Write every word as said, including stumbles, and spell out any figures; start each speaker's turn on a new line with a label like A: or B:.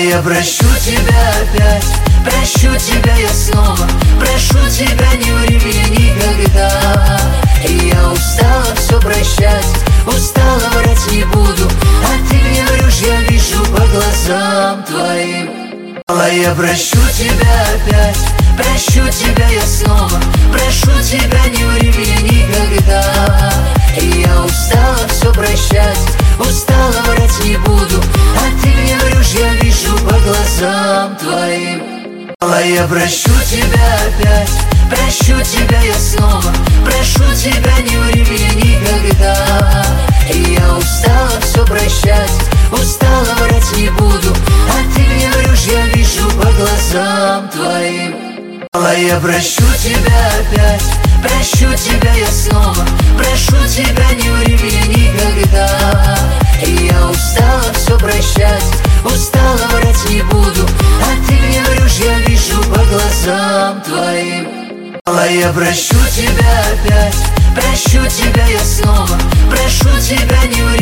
A: я прощу тебя опять, прощу тебя я снова, прошу тебя, не ври мне никогда. И я устала все прощать, устала врать не буду, а ты мне врешь, я вижу по глазам твоим. Я прощу тебя опять, прощу тебя я снова, прошу тебя, не ври мне никогда. И я устала все прощать, устала врать не буду, а ты мне врешь, я вижу по глазам твоим. Я прощу тебя опять, прощу тебя я снова, прошу тебя, не ври мне никогда. И я устала все прощать, устала врать не буду, а ты мне врешь, я вижу по глазам твоим. Я прощу тебя опять, прощу тебя я снова, прошу тебя, не ври мне никогда. И я устала все прощать, устала врать не буду, а ты мне врешь, я вижу по глазам твоим. Я прощу тебя опять, прощу тебя я снова, прошу тебя, не ври